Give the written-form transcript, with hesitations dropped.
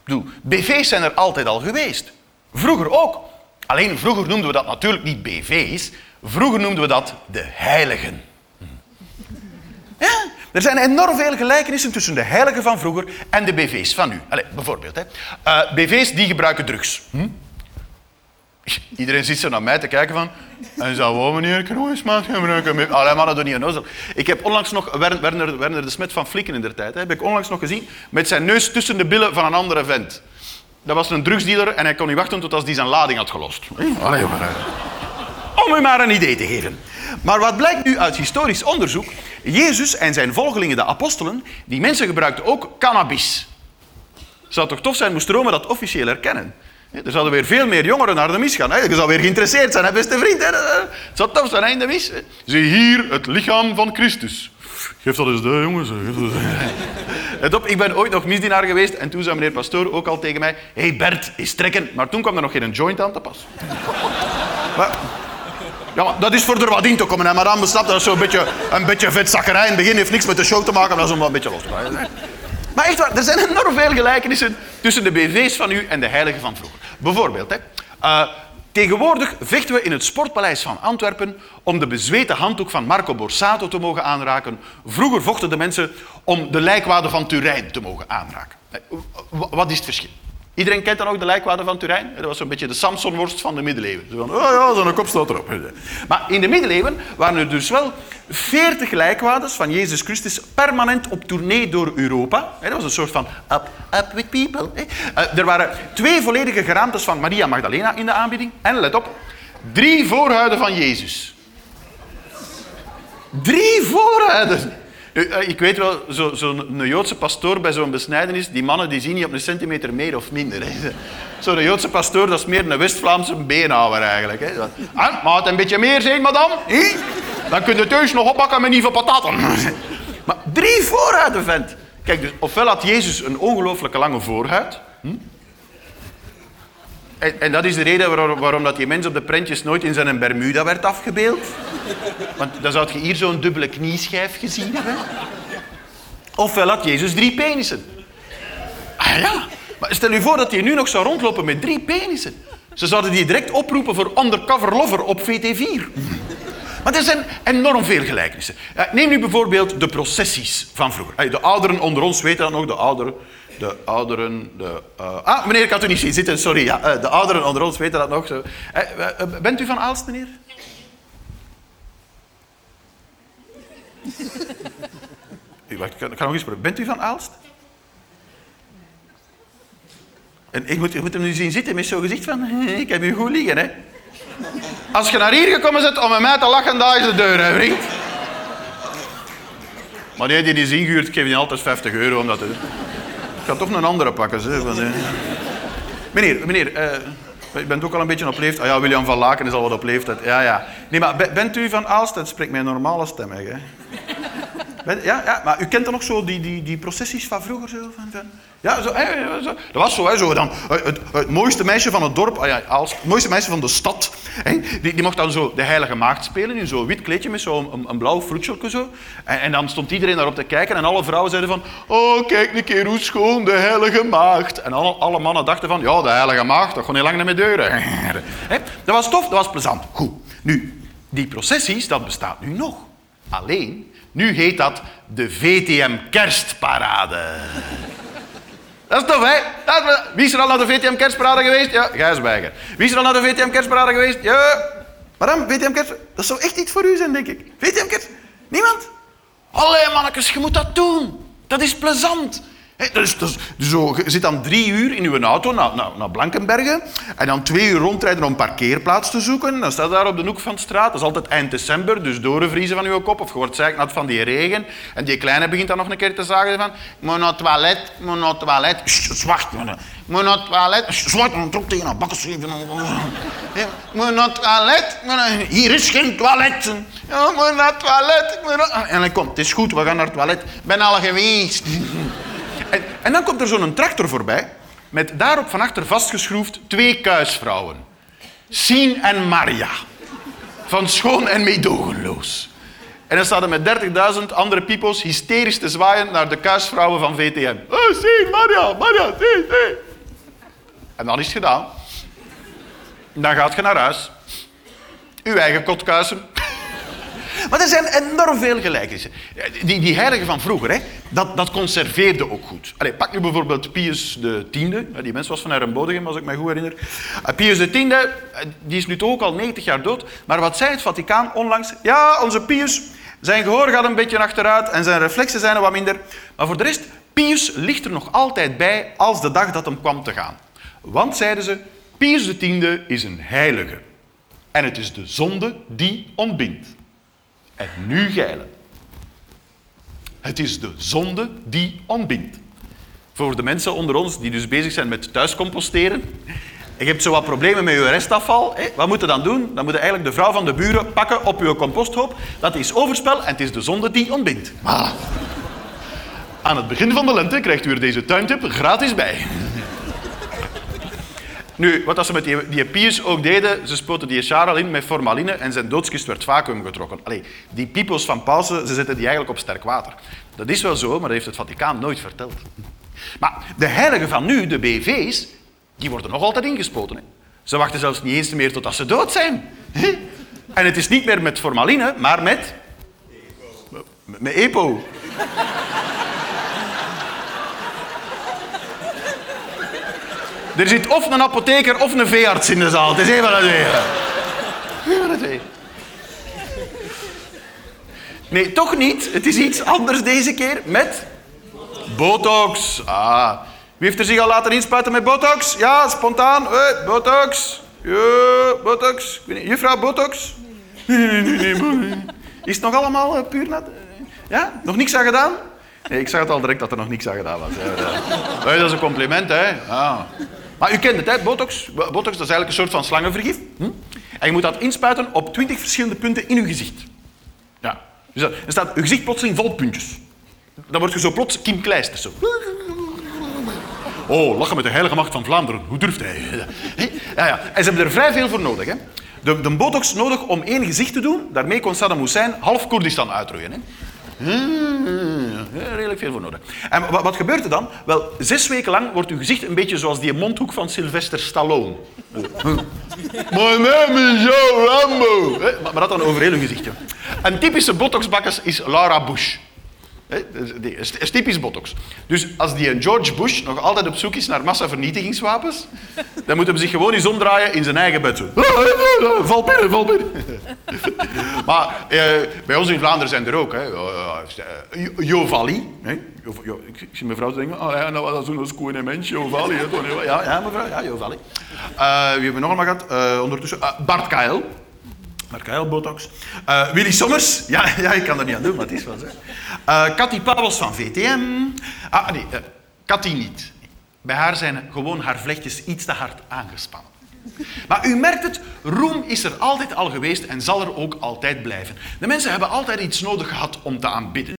BV's zijn er altijd al geweest. Vroeger ook. Alleen vroeger noemden we dat natuurlijk niet BV's. Vroeger noemden we dat de heiligen. Ja, er zijn enorm veel gelijkenissen tussen de heiligen van vroeger en de BV's van nu. Allee, bijvoorbeeld, BV's die gebruiken drugs. Iedereen zit zo naar mij te kijken van... En zou wel meneer Kruismaat gebruiken? Allee, maar dat doet niet onnozel. Ik heb onlangs nog Werner de Smet van Flikken in der tijd... heb ik onlangs nog gezien met zijn neus tussen de billen van een andere vent. Dat was een drugsdealer en hij kon niet wachten tot als die zijn lading had gelost. Allee, om u maar een idee te geven. Maar wat blijkt nu uit historisch onderzoek... Jezus en zijn volgelingen, de apostelen... die mensen gebruikten ook cannabis. Het zou toch tof zijn moest Rome dat officieel erkennen. Er zouden weer veel meer jongeren naar de mis gaan. Je zou weer geïnteresseerd zijn, hè, beste vriend. Het zou tof zijn, hè, in de mis. Zie hier het lichaam van Christus. Geef dat eens de jongens. Let op, ik ben ooit nog misdienaar geweest en toen zei meneer pastoor ook al tegen mij... Hé Bert, eens trekken. Maar toen kwam er nog geen joint aan te pas. Maar dat is voor er wat in te komen. Hè. Maar dan besnapt dat zo'n beetje vetzakkerij. In het begin heeft niks met de show te maken, maar dat is om een beetje los te maken. Maar echt waar, er zijn enorm veel gelijkenissen tussen de BV's van nu en de heiligen van vroeger. Bijvoorbeeld, tegenwoordig vechten we in het Sportpaleis van Antwerpen om de bezweten handdoek van Marco Borsato te mogen aanraken. Vroeger vochten de mensen om de lijkwade van Turijn te mogen aanraken. Wat is het verschil? Iedereen kent dan ook de lijkwade van Turijn? Dat was zo'n beetje de Samsonworst van de middeleeuwen. Zo van, oh ja, zo'n kop staat erop. Maar in de middeleeuwen waren er dus wel 40 lijkwades van Jezus Christus permanent op tournee door Europa. Dat was een soort van up with people. Er waren 2 volledige geraamtes van Maria Magdalena in de aanbieding. En let op, 3 voorhuiden van Jezus. 3 voorhuiden! Ik weet wel, zo'n Joodse pastoor bij zo'n besnijdenis, die mannen die zien niet op een centimeter meer of minder. Zo'n Joodse pastoor, dat is meer een West-Vlaamse beenhouwer eigenlijk. Hè. Maar het een beetje meer zijn, madame? Dan kun je thuis nog oppakken met nieuwe pataten. Maar 3 voorhuiden, vent. Kijk, dus ofwel had Jezus een ongelooflijke lange voorhuid. En dat is de reden waarom dat die mens op de prentjes nooit in zijn Bermuda werd afgebeeld. Want dan zou je hier zo'n dubbele knieschijf gezien hebben. Ofwel had Jezus 3 penissen. Ah ja, maar stel je voor dat hij nu nog zou rondlopen met 3 penissen. Ze zouden die direct oproepen voor undercover lover op VT4. Maar er zijn enorm veel gelijkenissen. Neem nu bijvoorbeeld de processies van vroeger. De ouderen onder ons weten dat nog, meneer, ik had u niet zien zitten, sorry. Ja, de ouderen onder ons weten dat nog. Zo. Bent u van Aalst, meneer? Wacht, ik ga nog eens proberen. Bent u van Aalst? En je moet hem nu zien zitten met zo'n gezicht van... Ik heb u goed liggen, hè. Als je naar hier gekomen bent om met mij te lachen, daar is de deur, hè, vriend. Maar nee, die is ingehuurd, ik geef je altijd €50 om dat te doen. Ik ga toch een andere pakken, zeg. Meneer, je bent ook al een beetje op leeftijd. Ah ja, William van Laken is al wat op leeftijd. Ja. Nee, maar bent u van Aalst? Het spreekt mijn normale stem, hè. Ja, maar u kent dan nog zo die processies van vroeger? Zo, ja, zo. Dat was zo, hè, zo dan. Het mooiste meisje van het dorp, Aalst, het mooiste meisje van de stad, hè, die mocht dan zo de Heilige Maagd spelen in zo'n wit kleedje met zo'n blauw fruitsjeltje zo. En dan stond iedereen daarop te kijken en alle vrouwen zeiden van... Oh, kijk een keer hoe schoon, de Heilige Maagd. En alle mannen dachten van... Ja, de Heilige Maagd, dat gaat niet lang naar mijn deuren. Dat was tof, dat was plezant. Goed. Nu, die processies, dat bestaat nu nog. Alleen... Nu heet dat de VTM Kerstparade. Dat is tof, hè? Wie is er al naar de VTM Kerstparade geweest? Ja, Gijsberger. Wie is er al naar de VTM Kerstparade geweest? Ja. Waarom? VTM Kerst? Dat zou echt iets voor u zijn, denk ik. VTM Kerst? Niemand? Allee, mannetjes, je moet dat doen. Dat is plezant. Dus zo, je zit dan 3 uur in uw auto naar Blankenberge en dan 2 uur rondrijden om een parkeerplaats te zoeken. Dan staat daar op de hoek van de straat. Dat is altijd eind december, dus doorvriezen van uw kop. Of je wordt zeiknat van die regen. En die kleine begint dan nog een keer te zagen van... Ik moet naar het toilet, Zwart, ik moet naar het toilet. Zwart, trok tegen een bakken schreven. Ik moet naar het toilet. Hier is geen toilet. Ja, ik moet naar het toilet. En dan komt, het is goed, we gaan naar het toilet. Ik ben al geweest. En dan komt er zo'n tractor voorbij, met daarop van achter vastgeschroefd 2 kuisvrouwen. Sien en Maria. Van schoon en meedogenloos. En dan staan er met 30.000 andere pipo's hysterisch te zwaaien naar de kuisvrouwen van VTM. Oh, Sien, Maria, Sien. En dan is het gedaan. Dan gaat je naar huis. Uw eigen kot kuisen. Maar er zijn enorm veel gelijkenissen. Die heiligen van vroeger, hè, dat conserveerde ook goed. Allee, pak nu bijvoorbeeld Pius X. Die mens was van Herrenbodegem, als ik me goed herinner. Pius X, die is nu toch ook al 90 jaar dood. Maar wat zei het Vaticaan onlangs? Ja, onze Pius, zijn gehoor gaat een beetje achteruit en zijn reflexen zijn er wat minder. Maar voor de rest, Pius ligt er nog altijd bij als de dag dat hem kwam te gaan. Want, zeiden ze, Pius X is een heilige. En het is de zonde die ontbindt. En nu geilen. Het is de zonde die ontbindt. Voor de mensen onder ons die dus bezig zijn met thuiskomposteren. Je hebt zo wat problemen met je restafval. Wat moet je dan doen? Dan moet je eigenlijk de vrouw van de buren pakken op je composthoop. Dat is overspel en het is de zonde die ontbindt. Voilà. Aan het begin van de lente krijgt u er deze tuintip gratis bij. Nu, wat ze met die Pius ook deden, ze spoten die Charles in met formaline en zijn doodskist werd vacuüm getrokken. Allee, die pipo's van pausen, ze zetten die eigenlijk op sterk water. Dat is wel zo, maar dat heeft het Vaticaan nooit verteld. Maar de heiligen van nu, de BV's, die worden nog altijd ingespoten. Hè. Ze wachten zelfs niet eens meer totdat ze dood zijn. En het is niet meer met formaline, maar met... Met EPO. Er zit of een apotheker of een veearts in de zaal. Het is één van de twee. Één van de twee. Nee, toch niet. Het is iets anders deze keer met botox. Ah. Wie heeft er zich al laten inspuiten met botox? Ja, spontaan. Botox. Ja, botox. Juffrouw botox? Nee. Is het nog allemaal puur nat? Ja? Nog niks aan gedaan? Nee, ik zag het al direct dat er nog niks aan gedaan was. Ja. Dat is een compliment, hè. Ja. Maar u kent het, hè? Botox. Botox, dat is eigenlijk een soort van slangenvergif. En je moet dat inspuiten op 20 verschillende punten in uw gezicht. Ja. Dus dan staat uw gezicht plotseling vol puntjes. Dan word je zo plots Kim Kleisters. Zo. Oh, lachen met de heilige macht van Vlaanderen. Hoe durft hij? Ja. En ze hebben er vrij veel voor nodig. Hè? De botox nodig om één gezicht te doen. Daarmee kon Saddam Hussein half Koerdistan uitroeien. Hè? Redelijk veel voor nodig. En wat gebeurt er dan? Wel, 6 weken lang wordt uw gezicht een beetje zoals die mondhoek van Sylvester Stallone. My name is Joe Rambo. Maar dat dan over heel uw gezicht. Een typische botoxbakkers is Laura Bush. Dat is typisch botox. Dus als die George Bush nog altijd op zoek is naar massavernietigingswapens, dan moet hij zich gewoon eens omdraaien in zijn eigen bed. Zo. Val binnen. Maar bij ons in Vlaanderen zijn er ook. Jovalie. Ik zie mevrouw denken, nou was dat zo'n koe en mens, Jovalie. Ja, mevrouw, ja, Jovalie. Wie hebben we nog allemaal gehad? Ondertussen, Bart Kael. Mark Heil, botox. Willy Sommers. Ja, ik kan er niet aan doen, maar het is wel zo. Cathy Pauwels van VTM. Cathy niet. Bij haar zijn gewoon haar vlechtjes iets te hard aangespannen. Maar u merkt het, roem is er altijd al geweest en zal er ook altijd blijven. De mensen hebben altijd iets nodig gehad om te aanbidden.